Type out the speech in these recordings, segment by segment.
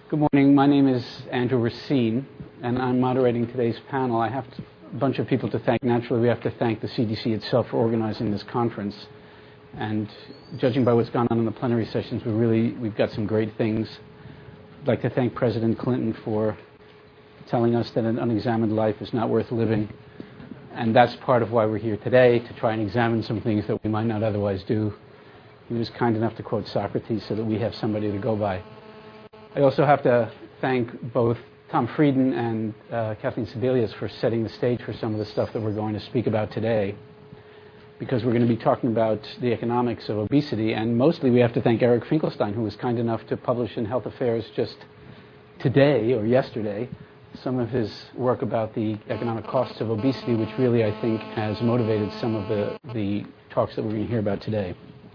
Good morning. My name is Andrew Racine, and I'm moderating today's panel. I have a bunch of people to thank. Naturally, we have to thank the CDC itself for organizing this conference. And judging by what's gone on in the plenary sessions, we've got some great things. I'd like to thank President Clinton for telling us that an unexamined life is not worth living. And that's part of why we're here today, to try and examine some things that we might not otherwise do. He was kind enough to quote Socrates so that we have somebody to go by. I also have to thank both Tom Frieden and Kathleen Sebelius for setting the stage for some of the stuff that we're going to speak about today, because we're going to be talking about the economics of obesity, and mostly we have to thank Eric Finkelstein, who was kind enough to publish in Health Affairs just today or yesterday some of his work about the economic costs of obesity, which really, I think, has motivated some of the talks that we're going to hear about today.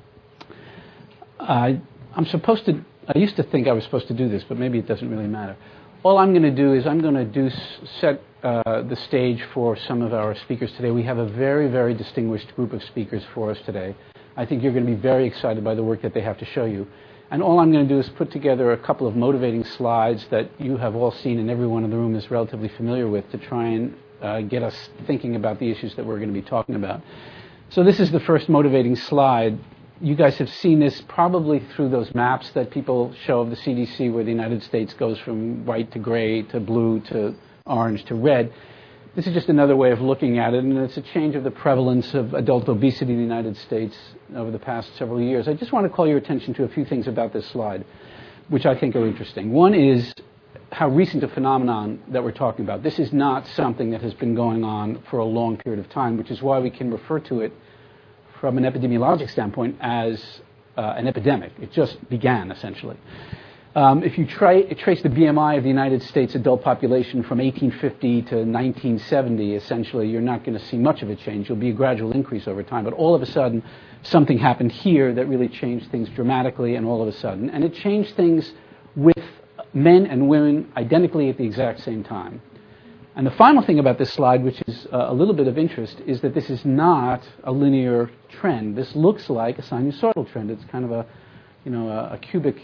I used to think I was supposed to do this, but maybe it doesn't really matter. All I'm going to do is set the stage for some of our speakers today. We have a very, very distinguished group of speakers for us today. I think you're going to be very excited by the work that they have to show you. And all I'm going to do is put together a couple of motivating slides that you have all seen and everyone in the room is relatively familiar with, to try and get us thinking about the issues that we're going to be talking about. So this is the first motivating slide. You guys have seen this probably through those maps that people show of the CDC, where the United States goes from white to gray to blue to orange to red. This is just another way of looking at it, and it's a change of the prevalence of adult obesity in the United States over the past several years. I just want to call your attention to a few things about this slide, which I think are interesting. One is how recent a phenomenon that we're talking about. This is not something that has been going on for a long period of time, which is why we can refer to it from an epidemiologic standpoint as an epidemic. It just began, essentially. If you trace the BMI of the United States adult population from 1850 to 1970, essentially, you're not going to see much of a change. There'll be a gradual increase over time. But all of a sudden, something happened here that really changed things dramatically, and all of a sudden. And it changed things with men and women identically at the exact same time. And the final thing about this slide, which is a little bit of interest, is that this is not a linear trend. This looks like a sinusoidal trend. It's kind of a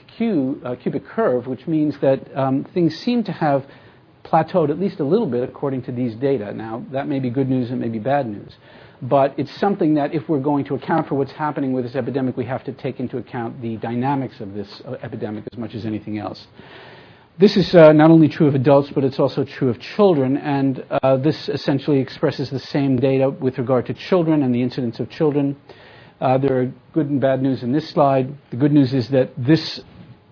cubic curve, which means that things seem to have plateaued at least a little bit according to these data. Now, that may be good news and may be bad news. But it's something that if we're going to account for what's happening with this epidemic, we have to take into account the dynamics of this epidemic as much as anything else. This is not only true of adults, but it's also true of children, and this essentially expresses the same data with regard to children and the incidence of children. There are good and bad news in this slide. The good news is that this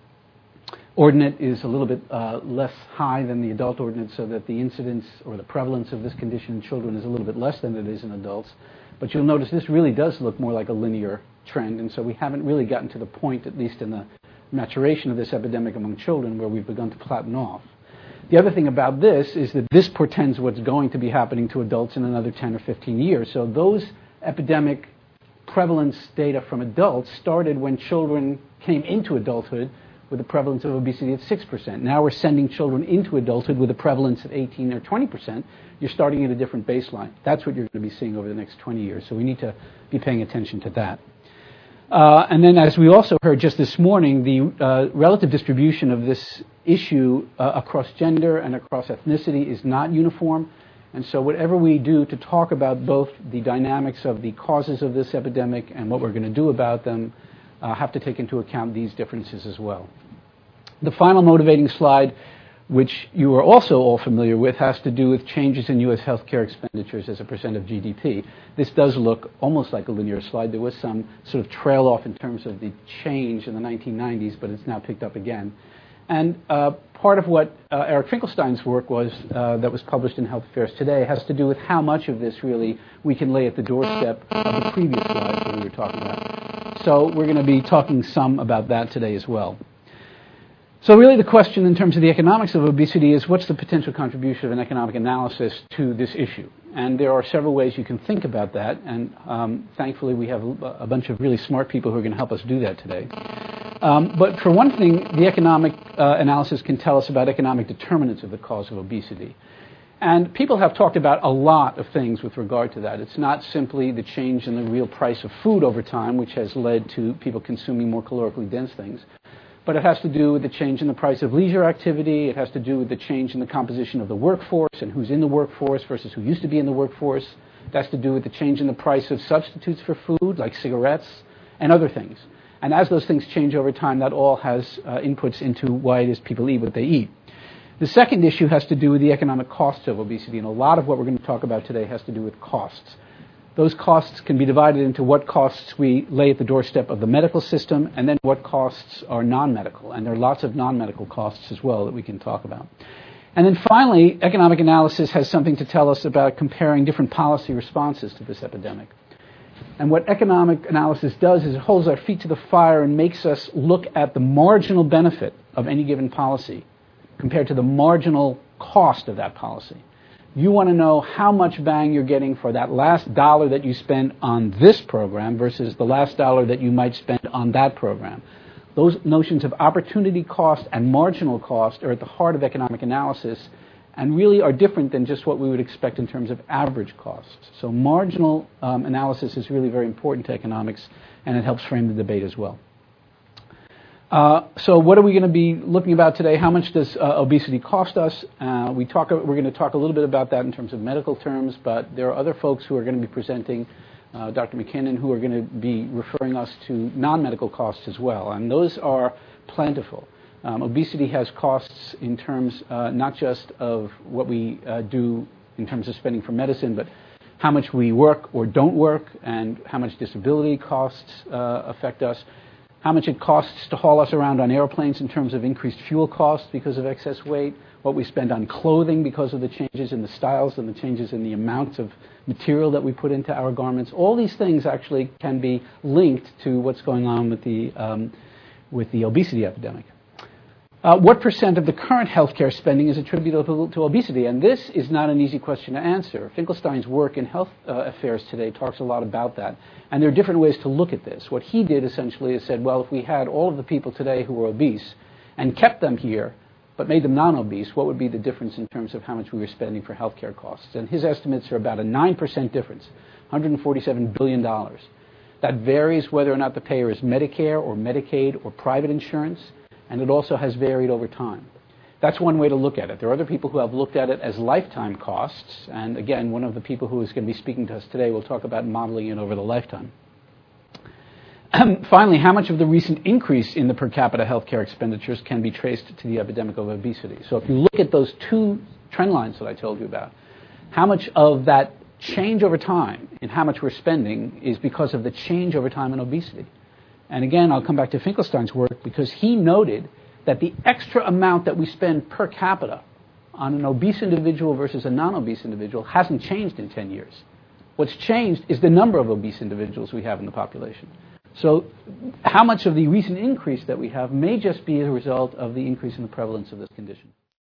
ordinate is a little bit less high than the adult ordinate, so that the incidence or the prevalence of this condition in children is a little bit less than it is in adults. But you'll notice this really does look more like a linear trend, and so we haven't really gotten to the point, at least in the maturation of this epidemic among children, where we've begun to flatten off. The other thing about this is that this portends what's going to be happening to adults in another 10 or 15 years. So those epidemic prevalence data from adults started when children came into adulthood with a prevalence of obesity at 6%. Now we're sending children into adulthood with a prevalence of 18 or 20%. You're starting at a different baseline. That's what you're going to be seeing over the next 20 years. So we need to be paying attention to that. And then, as we also heard just this morning, the relative distribution of this issue across gender and across ethnicity is not uniform. And so whatever we do to talk about both the dynamics of the causes of this epidemic and what we're going to do about them have to take into account these differences as well. The final motivating slide, which you are also all familiar with, has to do with changes in U.S. healthcare expenditures as a percent of GDP. This does look almost like a linear slide. There was some sort of trail off in terms of the change in the 1990s, but it's now picked up again. And part of what Eric Finkelstein's work was, that was published in Health Affairs Today, has to do with how much of this really we can lay at the doorstep of the previous slides that we were talking about. So we're going to be talking some about that today as well. So really the question in terms of the economics of obesity is, what's the potential contribution of an economic analysis to this issue? And there are several ways you can think about that, and thankfully we have a bunch of really smart people who are going to help us do that today. But for one thing, the economic analysis can tell us about economic determinants of the cause of obesity. And people have talked about a lot of things with regard to that. It's not simply the change in the real price of food over time, which has led to people consuming more calorically dense things. but it has to do with the change in the price of leisure activity. It has to do with the change in the composition of the workforce and who's in the workforce versus who used to be in the workforce. It has to do with the change in the price of substitutes for food, like cigarettes, and other things. And as those things change over time, that all has inputs into why it is people eat what they eat. The second issue has to do with the economic costs of obesity, and a lot of what we're going to talk about today has to do with costs. Those costs can be divided into what costs we lay at the doorstep of the medical system, and then what costs are non-medical. And there are lots of non-medical costs as well that we can talk about. And then finally, economic analysis has something to tell us about comparing different policy responses to this epidemic. And what economic analysis does is it holds our feet to the fire and makes us look at the marginal benefit of any given policy compared to the marginal cost of that policy. You want to know how much bang you're getting for that last dollar that you spend on this program versus the last dollar that you might spend on that program. Those notions of opportunity cost and marginal cost are at the heart of economic analysis and really are different than just what we would expect in terms of average costs. So marginal analysis is really very important to economics, and it helps frame the debate as well. So what are we going to be looking about today? How much does obesity cost us? We're going to talk a little bit about that in terms of medical terms, but there are other folks who are going to be presenting, Dr. McKinnon, who are going to be referring us to non-medical costs as well, and those are plentiful. Obesity has costs in terms not just of what we do in terms of spending for medicine, but how much we work or don't work, and how much disability costs affect us. How much it costs to haul us around on airplanes in terms of increased fuel costs because of excess weight, what we spend on clothing because of the changes in the styles and the changes in the amounts of material that we put into our garments. All these things actually can be linked to what's going on with the obesity epidemic. What percent of the current healthcare spending is attributable to obesity? And this is not an easy question to answer. Finkelstein's work in Health Affairs Today talks a lot about that. And there are different ways to look at this. What he did essentially is said, well, if we had all of the people today who were obese and kept them here, but made them non-obese, what would be the difference in terms of how much we were spending for healthcare costs? And his estimates are about a 9% difference, $147 billion. That varies whether or not the payer is Medicare or Medicaid or private insurance. And it also has varied over time. That's one way to look at it. There are other people who have looked at it as lifetime costs. And again, one of the people who is going to be speaking to us today will talk about modeling it over the lifetime. Finally, how much of the recent increase in the per capita healthcare expenditures can be traced to the epidemic of obesity? So if you look at those two trend lines that I told you about, how much of that change over time in how much we're spending is because of the change over time in obesity? And again, I'll come back to Finkelstein's work because he noted that the extra amount that we spend per capita on an obese individual versus a non-obese individual hasn't changed in 10 years. What's changed is the number of obese individuals we have in the population. So how much of the recent increase that we have may just be a result of the increase in the prevalence of this condition.